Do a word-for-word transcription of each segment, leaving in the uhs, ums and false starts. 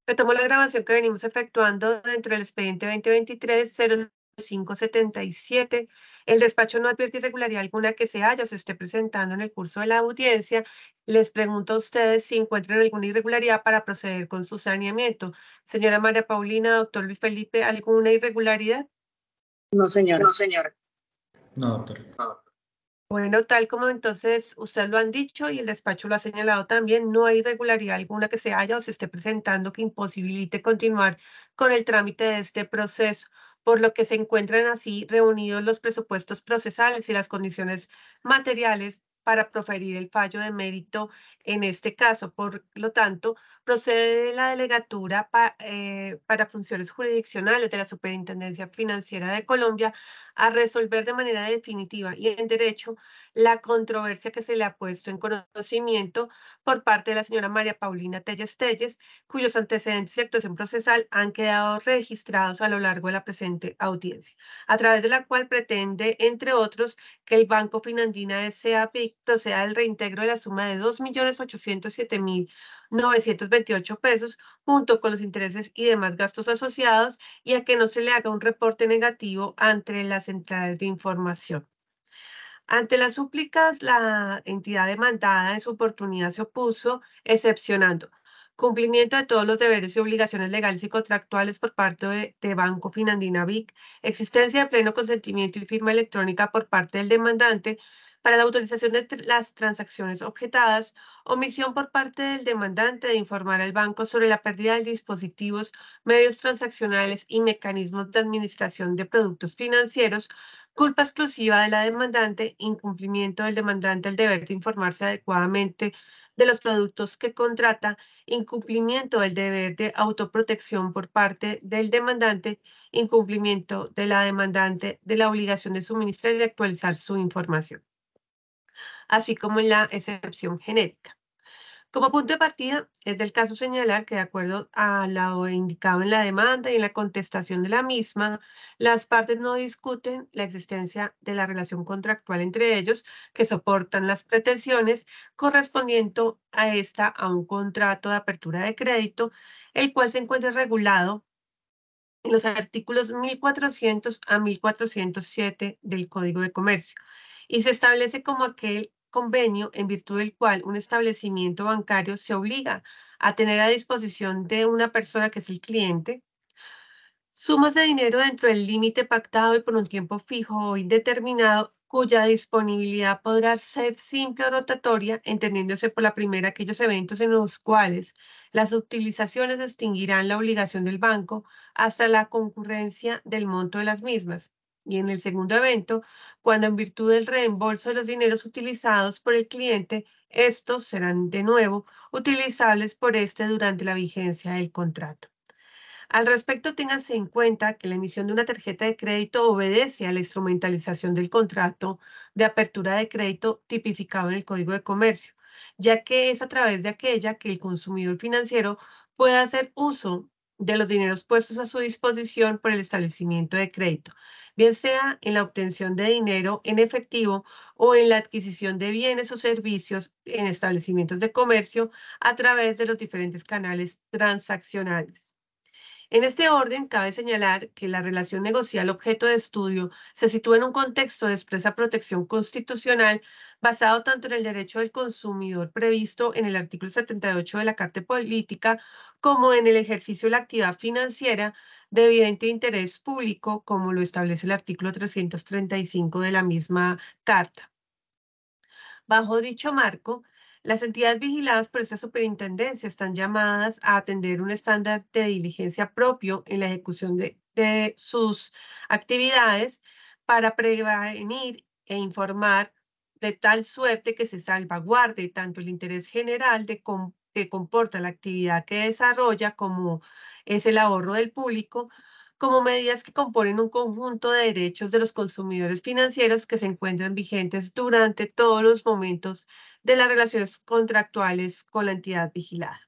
Retomo la grabación que venimos efectuando dentro del expediente dos mil veintitrés cero cinco setenta y siete. El despacho no advierte irregularidad alguna que se haya o se esté presentando en el curso de la audiencia. Les pregunto a ustedes si encuentran alguna irregularidad para proceder con su saneamiento. Señora María Paulina, doctor Luis Felipe, ¿alguna irregularidad? No, señora. No, señora. No, doctor. Bueno, tal como entonces ustedes lo han dicho y el despacho lo ha señalado también, no hay irregularidad alguna que se haya o se esté presentando que imposibilite continuar con el trámite de este proceso, por lo que se encuentran así reunidos los presupuestos procesales y las condiciones materiales para proferir el fallo de mérito en este caso. Por lo tanto, procede la delegatura pa- eh, para funciones jurisdiccionales de la Superintendencia Financiera de Colombia a resolver de manera definitiva y en derecho la controversia que se le ha puesto en conocimiento por parte de la señora María Paulina Telles Telles, cuyos antecedentes de actuación procesal han quedado registrados a lo largo de la presente audiencia, a través de la cual pretende, entre otros, que el Banco Finandina S A P I C proceda al reintegro de la suma de dos millones ochocientos siete mil novecientos veintiocho pesos, junto con los intereses y demás gastos asociados, y a que no se le haga un reporte negativo ante las centrales de información. Ante las súplicas, la entidad demandada en su oportunidad se opuso, excepcionando cumplimiento de todos los deberes y obligaciones legales y contractuales por parte de, de Banco Finandina V I C, existencia de pleno consentimiento y firma electrónica por parte del demandante para la autorización de tr- las transacciones objetadas, omisión por parte del demandante de informar al banco sobre la pérdida de dispositivos, medios transaccionales y mecanismos de administración de productos financieros, culpa exclusiva de la demandante, incumplimiento del demandante al deber de informarse adecuadamente de los productos que contrata, incumplimiento del deber de autoprotección por parte del demandante, incumplimiento de la demandante de la obligación de suministrar y actualizar su información, así como en la excepción genérica. Como punto de partida, es del caso señalar que de acuerdo a lo indicado en la demanda y en la contestación de la misma, las partes no discuten la existencia de la relación contractual entre ellos que soportan las pretensiones correspondiendo a esta a un contrato de apertura de crédito, el cual se encuentra regulado en los artículos mil cuatrocientos a mil cuatrocientos siete del Código de Comercio y se establece como aquel convenio en virtud del cual un establecimiento bancario se obliga a tener a disposición de una persona que es el cliente sumas de dinero dentro del límite pactado y por un tiempo fijo o indeterminado, cuya disponibilidad podrá ser simple o rotatoria, entendiéndose por la primera aquellos eventos en los cuales las utilizaciones extinguirán la obligación del banco hasta la concurrencia del monto de las mismas. Y en el segundo evento, cuando en virtud del reembolso de los dineros utilizados por el cliente, estos serán de nuevo utilizables por éste durante la vigencia del contrato. Al respecto, téngase en cuenta que la emisión de una tarjeta de crédito obedece a la instrumentalización del contrato de apertura de crédito tipificado en el Código de Comercio, ya que es a través de aquella que el consumidor financiero puede hacer uso de los dineros puestos a su disposición por el establecimiento de crédito, bien sea en la obtención de dinero en efectivo o en la adquisición de bienes o servicios en establecimientos de comercio a través de los diferentes canales transaccionales. En este orden, cabe señalar que la relación negocial objeto de estudio se sitúa en un contexto de expresa protección constitucional basado tanto en el derecho del consumidor previsto en el artículo setenta y ocho de la Carta Política como en el ejercicio de la actividad financiera de evidente interés público, como lo establece el artículo trescientos treinta y cinco de la misma Carta. Bajo dicho marco, las entidades vigiladas por esta superintendencia están llamadas a atender un estándar de diligencia propio en la ejecución de, de sus actividades para prevenir e informar de tal suerte que se salvaguarde tanto el interés general de com- que comporta la actividad que desarrolla, como es el ahorro del público, como medidas que componen un conjunto de derechos de los consumidores financieros que se encuentran vigentes durante todos los momentos de las relaciones contractuales con la entidad vigilada.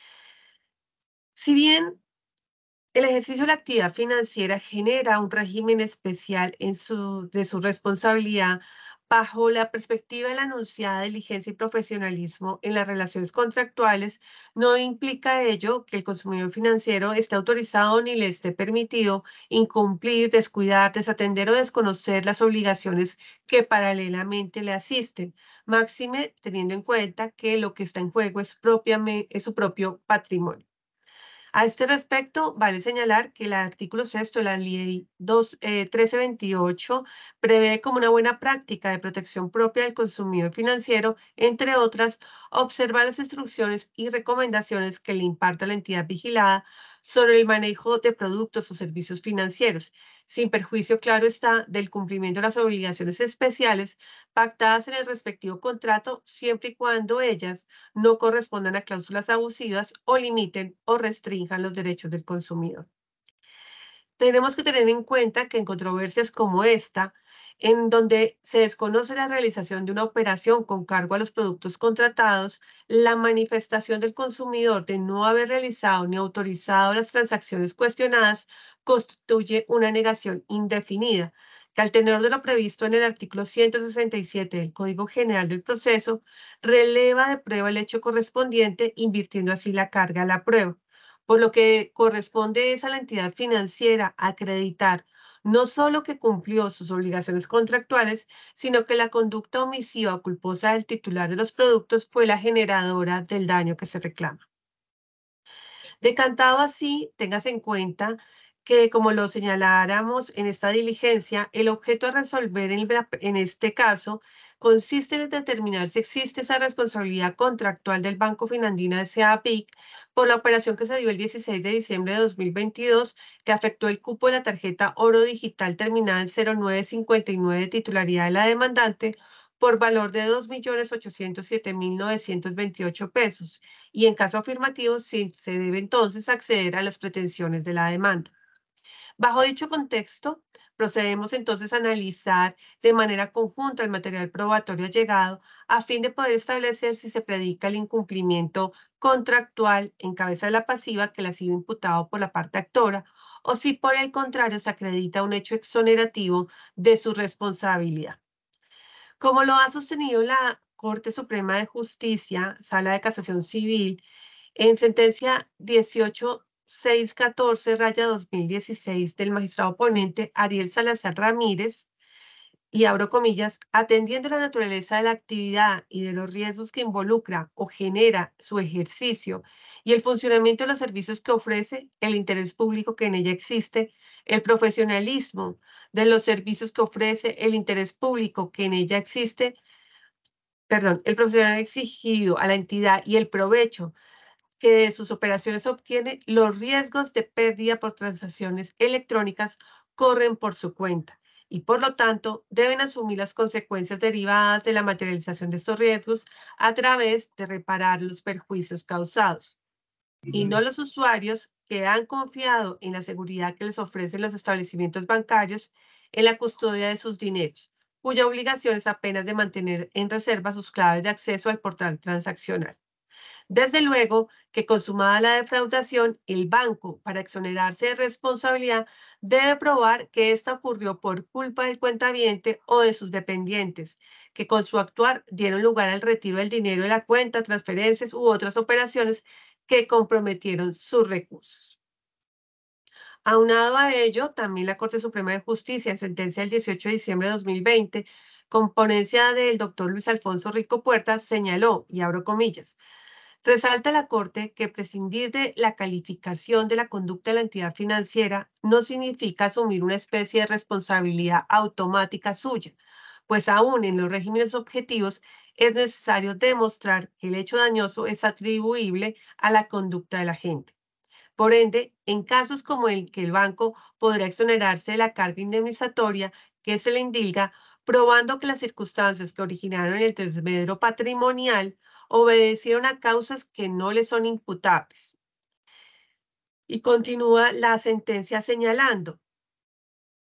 Si bien el ejercicio de la actividad financiera genera un régimen especial en su, de su responsabilidad Bajo la perspectiva de la anunciada diligencia y profesionalismo en las relaciones contractuales, no implica ello que el consumidor financiero esté autorizado ni le esté permitido incumplir, descuidar, desatender o desconocer las obligaciones que paralelamente le asisten, máxime teniendo en cuenta que lo que está en juego es, propiamente, es su propio patrimonio. A este respecto, vale señalar que el artículo sexto de la Ley dos, eh, mil trescientos veintiocho prevé como una buena práctica de protección propia del consumidor financiero, entre otras, observar las instrucciones y recomendaciones que le imparta la entidad vigilada sobre el manejo de productos o servicios financieros, sin perjuicio, claro está, del cumplimiento de las obligaciones especiales pactadas en el respectivo contrato, siempre y cuando ellas no correspondan a cláusulas abusivas o limiten o restrinjan los derechos del consumidor. Tenemos que tener en cuenta que en controversias como esta, en donde se desconoce la realización de una operación con cargo a los productos contratados, la manifestación del consumidor de no haber realizado ni autorizado las transacciones cuestionadas constituye una negación indefinida, que al tenor de lo previsto en el artículo ciento sesenta y siete del Código General del Proceso, releva de prueba el hecho correspondiente, invirtiendo así la carga a la prueba, por lo que corresponde es a la entidad financiera acreditar no solo que cumplió sus obligaciones contractuales, sino que la conducta omisiva o culposa del titular de los productos fue la generadora del daño que se reclama. Decantado así, tengas en cuenta que, como lo señaláramos en esta diligencia, el objeto a resolver en, en este caso consiste en determinar si existe esa responsabilidad contractual del Banco Finandina S A B I C por la operación que se dio el dieciséis de diciembre de dos mil veintidós, que afectó el cupo de la tarjeta Oro Digital terminada en cero nueve cincuenta y nueve de titularidad de la demandante por valor de dos millones ochocientos siete mil novecientos veintiocho pesos, y en caso afirmativo, sí se debe entonces acceder a las pretensiones de la demanda. Bajo dicho contexto, procedemos entonces a analizar de manera conjunta el material probatorio allegado a fin de poder establecer si se predica el incumplimiento contractual en cabeza de la pasiva que le ha sido imputado por la parte actora o si por el contrario se acredita un hecho exonerativo de su responsabilidad. Como lo ha sostenido la Corte Suprema de Justicia, Sala de Casación Civil, en sentencia dieciocho mil seiscientos catorce dos mil dieciséis del magistrado ponente Ariel Salazar Ramírez, y abro comillas, atendiendo la naturaleza de la actividad y de los riesgos que involucra o genera su ejercicio y el funcionamiento de los servicios que ofrece, el interés público que en ella existe, el profesionalismo de los servicios que ofrece, el interés público que en ella existe, perdón, el profesional exigido a la entidad y el provecho que de sus operaciones obtiene, los riesgos de pérdida por transacciones electrónicas corren por su cuenta y por lo tanto deben asumir las consecuencias derivadas de la materialización de estos riesgos a través de reparar los perjuicios causados, y no los usuarios que han confiado en la seguridad que les ofrecen los establecimientos bancarios en la custodia de sus dineros, cuya obligación es apenas de mantener en reserva sus claves de acceso al portal transaccional. Desde luego que, consumada la defraudación, el banco, para exonerarse de responsabilidad, debe probar que ésta ocurrió por culpa del cuentaviente o de sus dependientes, que con su actuar dieron lugar al retiro del dinero de la cuenta, transferencias u otras operaciones que comprometieron sus recursos. Aunado a ello, también la Corte Suprema de Justicia, en sentencia del dieciocho de diciembre de dos mil veinte, con ponencia del doctor Luis Alfonso Rico Puerta, señaló, y abro comillas, resalta la Corte que prescindir de la calificación de la conducta de la entidad financiera no significa asumir una especie de responsabilidad automática suya, pues aún en los regímenes objetivos es necesario demostrar que el hecho dañoso es atribuible a la conducta de la gente. Por ende, en casos como el que el banco podrá exonerarse de la carga indemnizatoria que se le indilga, probando que las circunstancias que originaron el desmedro patrimonial obedecieron a causas que no le son imputables. Y continúa la sentencia señalando,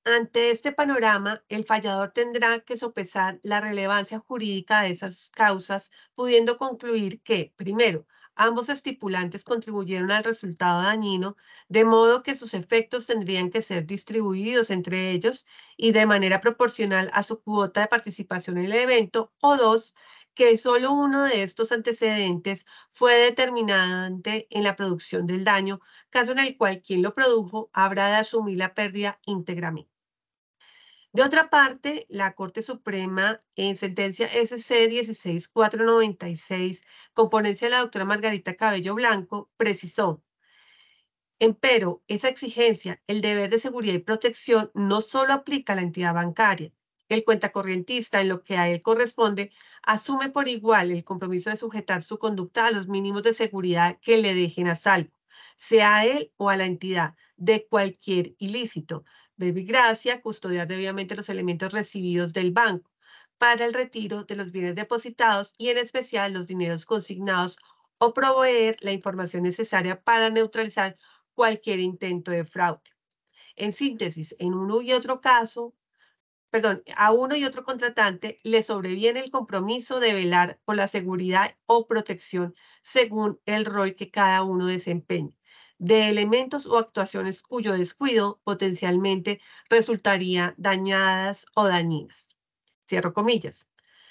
Ante este panorama, el fallador tendrá que sopesar la relevancia jurídica de esas causas, pudiendo concluir que, primero, ambos estipulantes contribuyeron al resultado dañino, de modo que sus efectos tendrían que ser distribuidos entre ellos y de manera proporcional a su cuota de participación en el evento, o dos, que solo uno de estos antecedentes fue determinante en la producción del daño, caso en el cual quien lo produjo habrá de asumir la pérdida íntegramente. De otra parte, la Corte Suprema, en sentencia S C dieciséis mil cuatrocientos noventa y seis, con ponencia de la doctora Margarita Cabello Blanco, precisó: empero, esa exigencia, el deber de seguridad y protección, no solo aplica a la entidad bancaria. El cuentacorrientista, en lo que a él corresponde, asume por igual el compromiso de sujetar su conducta a los mínimos de seguridad que le dejen a salvo, sea a él o a la entidad, de cualquier ilícito. Verbi gracia, custodiar debidamente los elementos recibidos del banco para el retiro de los bienes depositados y en especial los dineros consignados, o proveer la información necesaria para neutralizar cualquier intento de fraude. En síntesis, en uno y otro caso, perdón, a uno y otro contratante le sobreviene el compromiso de velar por la seguridad o protección según el rol que cada uno desempeñe, de elementos o actuaciones cuyo descuido potencialmente resultaría dañadas o dañinas. Cierro comillas.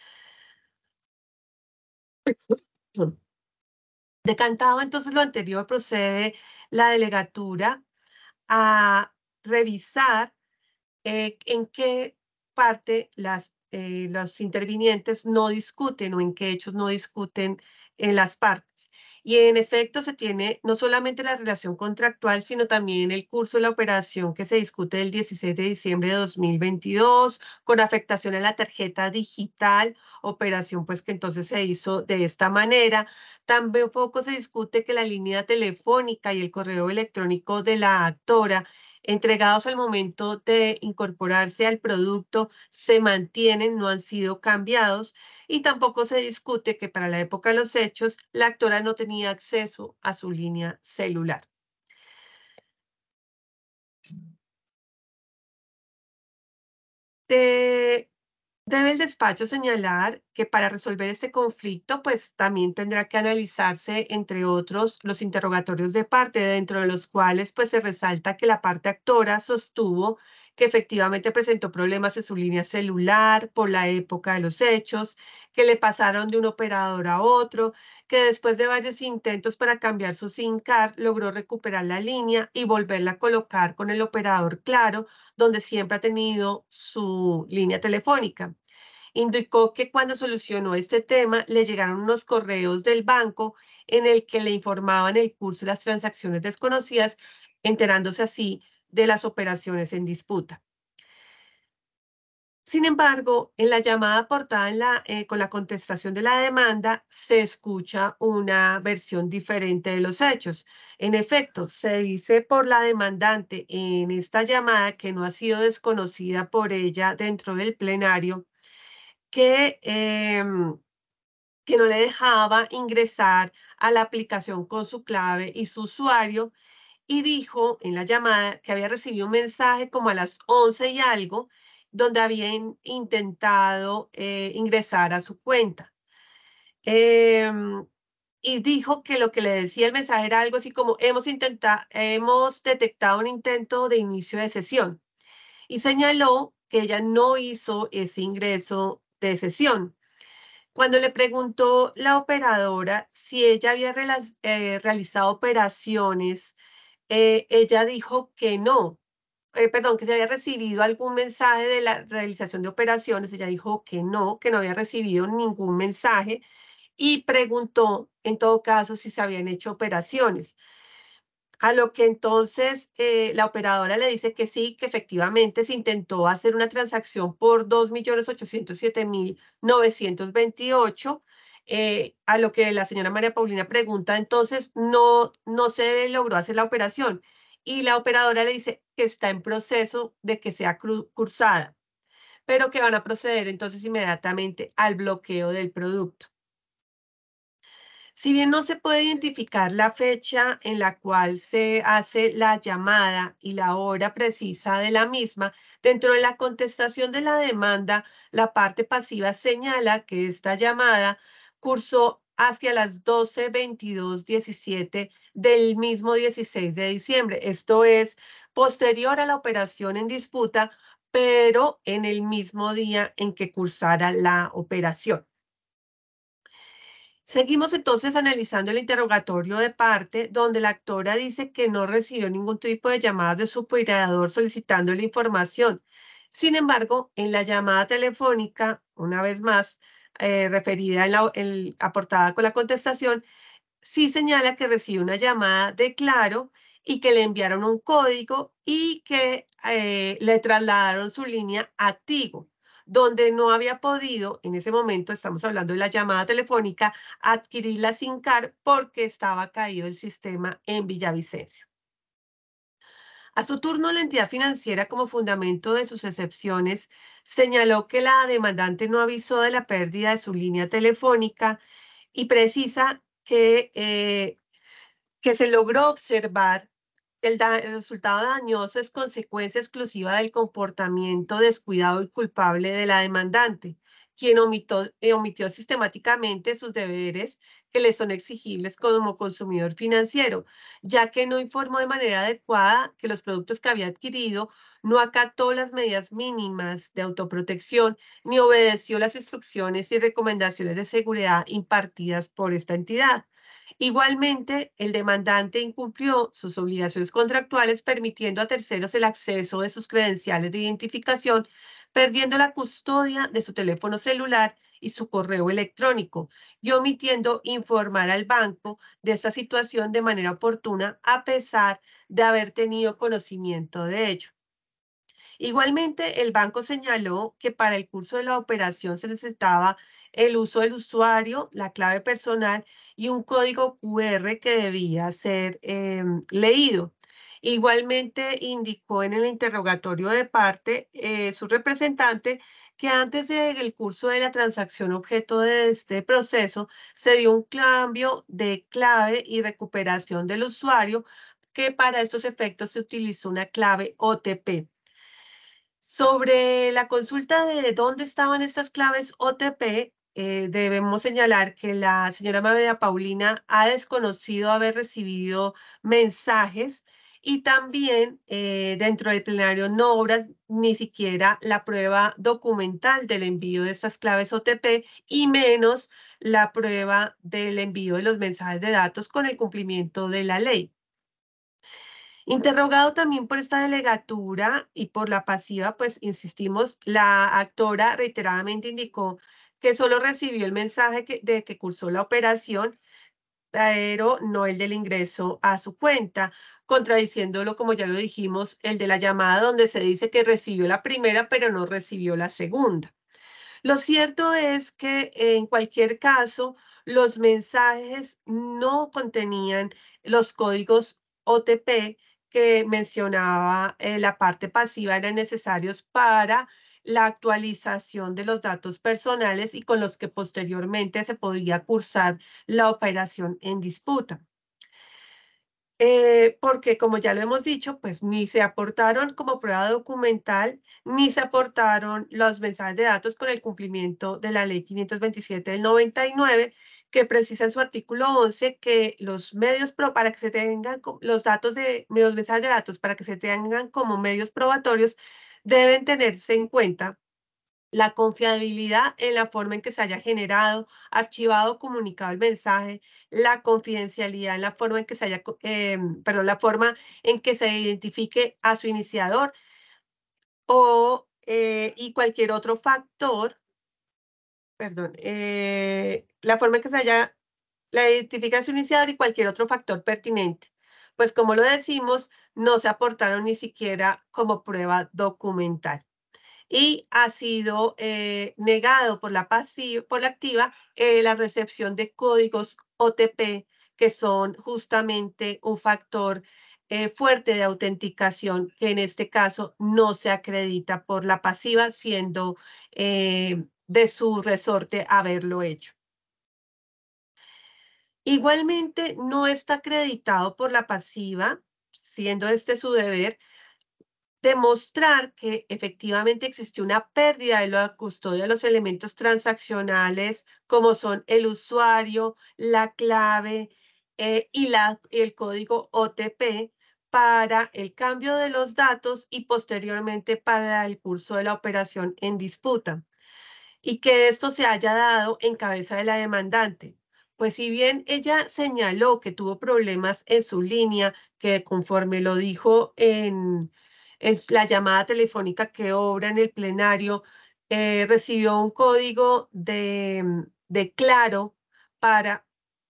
Decantado entonces lo anterior, procede la delegatura a revisar eh, en qué parte las, eh, los intervinientes no discuten o en qué hechos no discuten en las partes. Y en efecto se tiene no solamente la relación contractual, sino también el curso de la operación que se discute el dieciséis de diciembre de dos mil veintidós, con afectación a la tarjeta digital, operación pues que entonces se hizo de esta manera. Tampoco se discute que la línea telefónica y el correo electrónico de la actora entregados al momento de incorporarse al producto se mantienen, no han sido cambiados, y tampoco se discute que para la época de los hechos la actora no tenía acceso a su línea celular. De Debe el despacho señalar que para resolver este conflicto, pues también tendrá que analizarse, entre otros, los interrogatorios de parte, dentro de los cuales pues se resalta que la parte actora sostuvo que efectivamente presentó problemas en su línea celular por la época de los hechos, que le pasaron de un operador a otro, que después de varios intentos para cambiar su SIM card logró recuperar la línea y volverla a colocar con el operador Claro, donde siempre ha tenido su línea telefónica. Indicó que cuando solucionó este tema le llegaron unos correos del banco en el que le informaban el curso de las transacciones desconocidas, enterándose así de las operaciones en disputa. Sin embargo, en la llamada aportada en la, eh, con la contestación de la demanda, se escucha una versión diferente de los hechos. En efecto, se dice por la demandante en esta llamada, que no ha sido desconocida por ella dentro del plenario, que, eh, que no le dejaba ingresar a la aplicación con su clave y su usuario, y dijo en la llamada que había recibido un mensaje como a las once y algo, donde habían intentado eh, ingresar a su cuenta. Eh, y dijo que lo que le decía el mensaje era algo así como: hemos, intentado, hemos detectado un intento de inicio de sesión. Y señaló que ella no hizo ese ingreso de sesión. Cuando le preguntó la operadora si ella había eh, realizado operaciones, eh, ella dijo que no, eh, perdón, que se había recibido algún mensaje de la realización de operaciones. Ella dijo que no, que no había recibido ningún mensaje, y preguntó en todo caso si se habían hecho operaciones. A lo que entonces eh, la operadora le dice que sí, que efectivamente se intentó hacer una transacción por dos millones ochocientos siete mil novecientos veintiocho, eh, a lo que la señora María Paulina pregunta: entonces no, no se logró hacer la operación. Y la operadora le dice que está en proceso de que sea cursada, pero que van a proceder entonces inmediatamente al bloqueo del producto. Si bien no se puede identificar la fecha en la cual se hace la llamada y la hora precisa de la misma, dentro de la contestación de la demanda, la parte pasiva señala que esta llamada cursó hacia las doce veintidós diecisiete del mismo dieciséis de diciembre. Esto es posterior a la operación en disputa, pero en el mismo día en que cursara la operación. Seguimos entonces analizando el interrogatorio de parte, donde la actora dice que no recibió ningún tipo de llamadas de su operador solicitando la información. Sin embargo, en la llamada telefónica, una vez más, eh, referida en la en- aportada con la contestación, sí señala que recibe una llamada de Claro y que le enviaron un código y que eh, le trasladaron su línea a Tigo, donde no había podido, en ese momento estamos hablando de la llamada telefónica, adquirir la SIM card porque estaba caído el sistema en Villavicencio. A su turno, la entidad financiera, como fundamento de sus excepciones, señaló que la demandante no avisó de la pérdida de su línea telefónica y precisa que eh, que se logró observar que el, da- el resultado dañoso es consecuencia exclusiva del comportamiento descuidado y culpable de la demandante, quien omitió, eh, omitió sistemáticamente sus deberes que le son exigibles como consumidor financiero, ya que no informó de manera adecuada que los productos que había adquirido, no acató las medidas mínimas de autoprotección ni obedeció las instrucciones y recomendaciones de seguridad impartidas por esta entidad. Igualmente, el demandante incumplió sus obligaciones contractuales permitiendo a terceros el acceso de sus credenciales de identificación, perdiendo la custodia de su teléfono celular y su correo electrónico, y omitiendo informar al banco de esta situación de manera oportuna a pesar de haber tenido conocimiento de ello. Igualmente, el banco señaló que para el curso de la operación se necesitaba el uso del usuario, la clave personal y un código Q R que debía ser eh, leído. Igualmente indicó en el interrogatorio de parte eh, su representante que antes del curso de la transacción objeto de este proceso se dio un cambio de clave y recuperación del usuario, que para estos efectos se utilizó una clave O T P. Sobre la consulta de dónde estaban estas claves O T P, eh, debemos señalar que la señora María Paulina ha desconocido haber recibido mensajes y también eh, dentro del plenario no obra ni siquiera la prueba documental del envío de estas claves O T P y menos la prueba del envío de los mensajes de datos con el cumplimiento de la ley. Interrogado también por esta delegatura y por la pasiva, pues insistimos, la actora reiteradamente indicó que solo recibió el mensaje que- de que cursó la operación, pero no el del ingreso a su cuenta, contradiciéndolo, como ya lo dijimos, el de la llamada donde se dice que recibió la primera, pero no recibió la segunda. Lo cierto es que en cualquier caso, los mensajes no contenían los códigos O T P que mencionaba eh, la parte pasiva, eran necesarios para la actualización de los datos personales y con los que posteriormente se podía cursar la operación en disputa. Eh, porque como ya lo hemos dicho, pues ni se aportaron como prueba documental, ni se aportaron los mensajes de datos con el cumplimiento de la ley quinientos veintisiete del noventa y nueve, que precisa en su artículo once que los medios pro, para que se tengan co- los datos de los mensajes de datos para que se tengan como medios probatorios, deben tenerse en cuenta la confiabilidad en la forma en que se haya generado, archivado o comunicado el mensaje, la confidencialidad en la forma en que se haya, co- em, perdón, la forma en que se identifique a su iniciador o eh, y cualquier otro factor, perdón, eh, la forma en que se haya, la identifica a su iniciador y cualquier otro factor pertinente. Pues como lo decimos, no se aportaron ni siquiera como prueba documental y ha sido eh, negado por la pasiva, por la activa, eh, la recepción de códigos O T P, que son justamente un factor eh, fuerte de autenticación, que en este caso no se acredita por la pasiva, siendo eh, de su resorte haberlo hecho. Igualmente, no está acreditado por la pasiva, siendo este su deber, demostrar que efectivamente existió una pérdida de la custodia de los elementos transaccionales, como son el usuario, la clave eh, y la, el código O T P para el cambio de los datos y posteriormente para el curso de la operación en disputa y que esto se haya dado en cabeza de la demandante. Pues si bien ella señaló que tuvo problemas en su línea, que conforme lo dijo en, en la llamada telefónica que obra en el plenario, eh, recibió un código de, de Claro para...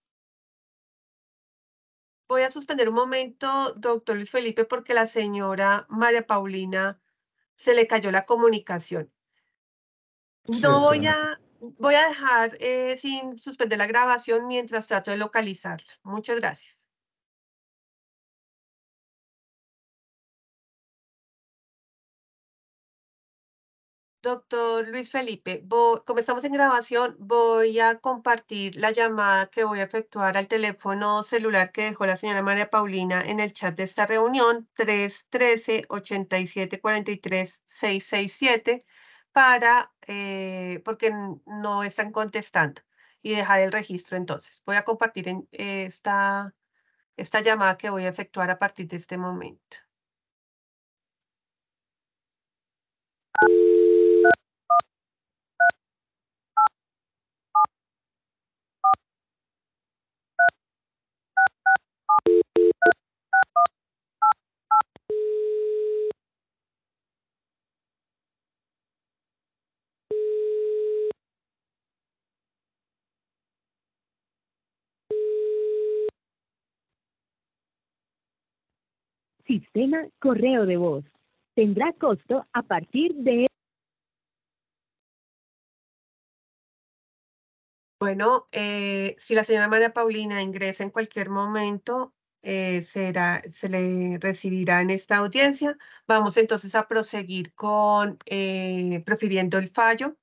Voy a suspender un momento, doctor Luis Felipe, porque la señora María Paulina se le cayó la comunicación. Sí, No voy doctora. a, voy a dejar eh, sin suspender la grabación mientras trato de localizarla. Muchas gracias. Doctor Luis Felipe, vo- como estamos en grabación, voy a compartir la llamada que voy a efectuar al teléfono celular que dejó la señora María Paulina en el chat de esta reunión, tres uno tres, ocho siete cuatro tres, seis seis siete, para, eh, porque n- no están contestando y dejar el registro entonces. Voy a compartir en, eh, esta, esta llamada que voy a efectuar a partir de este momento. Sistema correo de voz. Tendrá costo a partir de... Bueno, eh, si la señora María Paulina ingresa en cualquier momento, eh, será, se le recibirá en esta audiencia. Vamos entonces a proseguir con eh, profiriendo el fallo.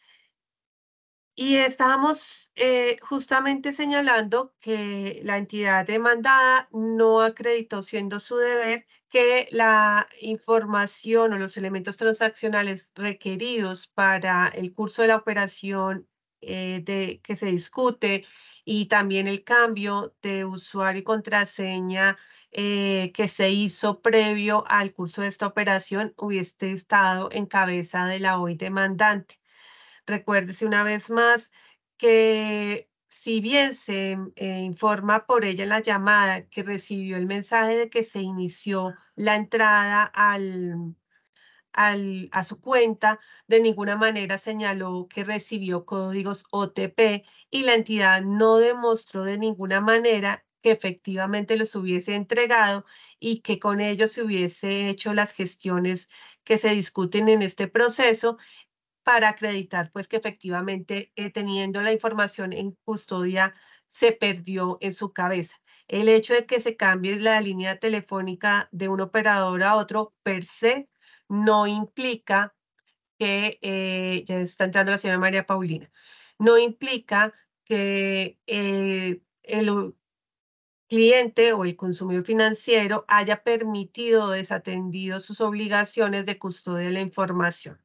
Y estábamos eh, justamente señalando que la entidad demandada no acreditó, siendo su deber, que la información o los elementos transaccionales requeridos para el curso de la operación eh, de, que se discute y también el cambio de usuario y contraseña eh, que se hizo previo al curso de esta operación hubiese estado en cabeza de la hoy demandante. Recuérdese una vez más que si bien se eh, informa por ella en la llamada que recibió el mensaje de que se inició la entrada al, al- a su cuenta, de ninguna manera señaló que recibió códigos O T P y la entidad no demostró de ninguna manera que efectivamente los hubiese entregado y que con ellos se hubiese hecho las gestiones que se discuten en este proceso para acreditar pues que efectivamente eh, teniendo la información en custodia se perdió en su cabeza. El hecho de que se cambie la línea telefónica de un operador a otro per se no implica que, eh, ya está entrando la señora María Paulina, no implica que eh, el cliente o el consumidor financiero haya permitido o desatendido sus obligaciones de custodia de la información.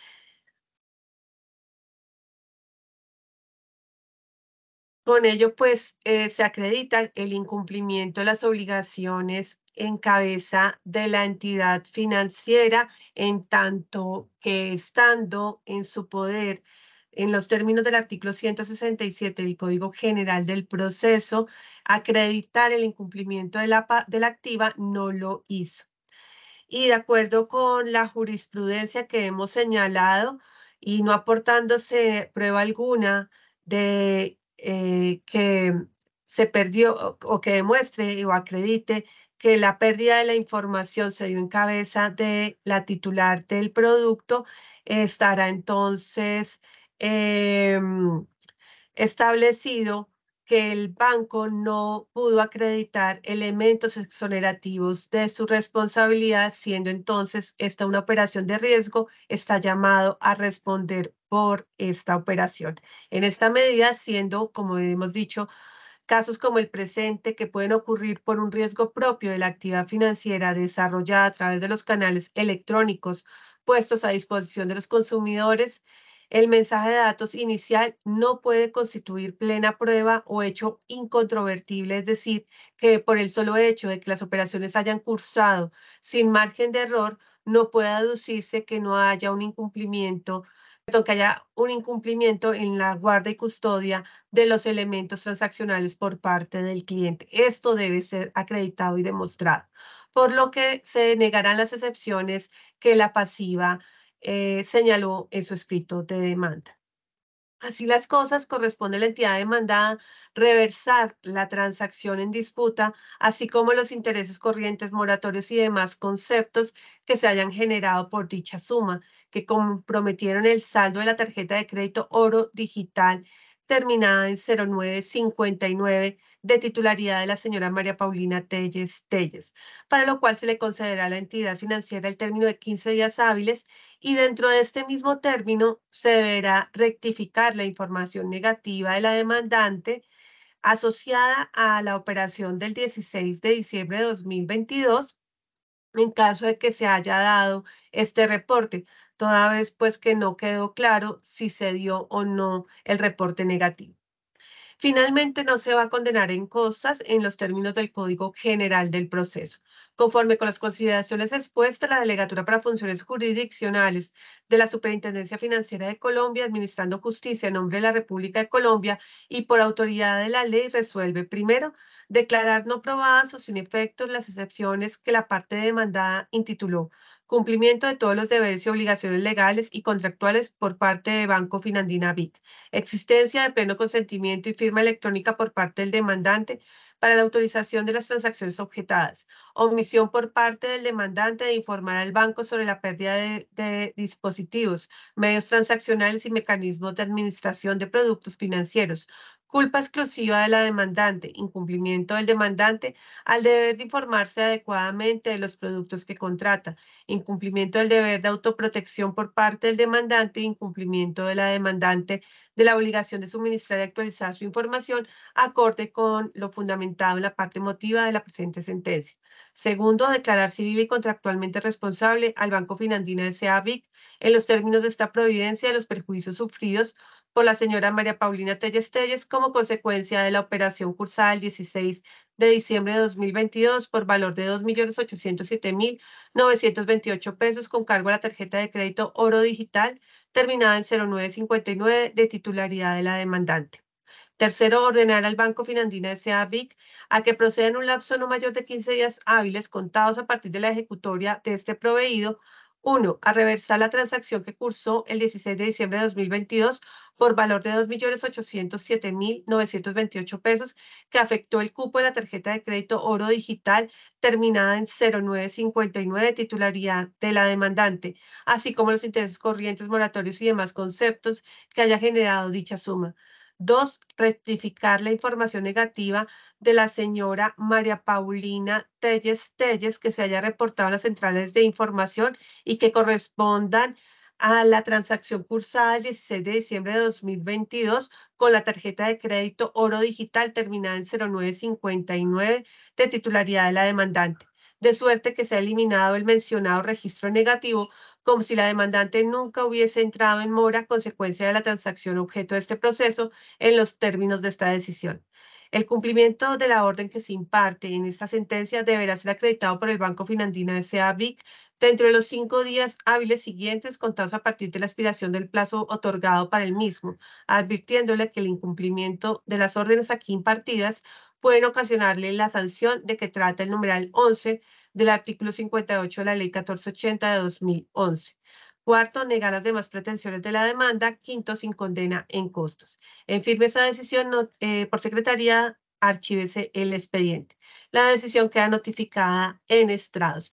Con ello, pues, eh, se acredita el incumplimiento de las obligaciones en cabeza de la entidad financiera, en tanto que estando en su poder, en los términos del artículo ciento sesenta y siete del Código General del Proceso, acreditar el incumplimiento de la, pa- de la activa, no lo hizo. Y de acuerdo con la jurisprudencia que hemos señalado y no aportándose prueba alguna de eh, que se perdió o, o que demuestre o acredite que la pérdida de la información se dio en cabeza de la titular del producto, estará entonces em, establecido que el banco no pudo acreditar elementos exonerativos de su responsabilidad, siendo entonces esta una operación de riesgo, está llamado a responder por esta operación. En esta medida, siendo, como hemos dicho, Casos como el presente, que pueden ocurrir por un riesgo propio de la actividad financiera desarrollada a través de los canales electrónicos puestos a disposición de los consumidores, el mensaje de datos inicial no puede constituir plena prueba o hecho incontrovertible, es decir, que por el solo hecho de que las operaciones hayan cursado sin margen de error, no puede aducirse que no haya un incumplimiento, perdón, que haya un incumplimiento en la guarda y custodia de los elementos transaccionales por parte del cliente. Esto debe ser acreditado y demostrado, por lo que se negarán las excepciones que la pasiva eh, señaló en su escrito de demanda. Así las cosas, corresponde a la entidad demandada reversar la transacción en disputa, así como los intereses corrientes, moratorios y demás conceptos que se hayan generado por dicha suma, que comprometieron el saldo de la tarjeta de crédito Oro Digital terminada en cero nueve cincuenta y nueve de titularidad de la señora María Paulina Telles Telles, para lo cual se le concederá a la entidad financiera el término de quince días hábiles y dentro de este mismo término se deberá rectificar la información negativa de la demandante asociada a la operación del dieciséis de diciembre de dos mil veintidós en caso de que se haya dado este reporte, toda vez pues que no quedó claro si se dio o no el reporte negativo. Finalmente, no se va a condenar en costas en los términos del Código General del Proceso. Conforme con las consideraciones expuestas, la Delegatura para Funciones Jurisdiccionales de la Superintendencia Financiera de Colombia, administrando justicia en nombre de la República de Colombia y por autoridad de la ley, resuelve, primero, declarar no probadas o sin efectos las excepciones que la parte demandada intituló cumplimiento de todos los deberes y obligaciones legales y contractuales por parte de Banco Finandina V I C, existencia de pleno consentimiento y firma electrónica por parte del demandante para la autorización de las transacciones objetadas, omisión por parte del demandante de informar al banco sobre la pérdida de, de dispositivos, medios transaccionales y mecanismos de administración de productos financieros, culpa exclusiva de la demandante, incumplimiento del demandante al deber de informarse adecuadamente de los productos que contrata, incumplimiento del deber de autoprotección por parte del demandante, incumplimiento de la demandante de la obligación de suministrar y actualizar su información acorde con lo fundamentado en la parte motiva de la presente sentencia. Segundo, declarar civil y contractualmente responsable al Banco Finandina S A V I C en los términos de esta providencia de los perjuicios sufridos por la señora María Paulina Telles Telles como consecuencia de la operación cursada el dieciséis de diciembre de dos mil veintidós por valor de dos millones ochocientos siete mil novecientos veintiocho pesos con cargo a la tarjeta de crédito Oro Digital terminada en cero nueve cincuenta y nueve de titularidad de la demandante. Tercero, ordenar al Banco Finandina S A V I C a que proceda en un lapso no mayor de quince días hábiles contados a partir de la ejecutoria de este proveído. Uno, a reversar la transacción que cursó el dieciséis de diciembre de dos mil veintidós por valor de dos millones ochocientos siete mil novecientos veintiocho pesos que afectó el cupo de la tarjeta de crédito Oro Digital terminada en cero nueve cincuenta y nueve de titularidad de la demandante, así como los intereses corrientes, moratorios y demás conceptos que haya generado dicha suma. Dos, rectificar la información negativa de la señora María Paulina Telles Telles que se haya reportado en las centrales de información y que correspondan a la transacción cursada el dieciséis de diciembre de dos mil veintidós con la tarjeta de crédito Oro Digital terminada en cero nueve cincuenta y nueve de titularidad de la demandante, de suerte que se ha eliminado el mencionado registro negativo como si la demandante nunca hubiese entrado en mora a consecuencia de la transacción objeto de este proceso en los términos de esta decisión. El cumplimiento de la orden que se imparte en esta sentencia deberá ser acreditado por el Banco Finandina S A V I C dentro de los cinco días hábiles siguientes contados a partir de la expiración del plazo otorgado para el mismo, advirtiéndole que el incumplimiento de las órdenes aquí impartidas pueden ocasionarle la sanción de que trata el numeral once del artículo cincuenta y ocho de la Ley catorce ochenta de dos mil once. Cuarto, negar las demás pretensiones de la demanda. Quinto, sin condena en costos. En firme esa decisión, no, eh, por secretaría, archívese el expediente. La decisión queda notificada en estrados.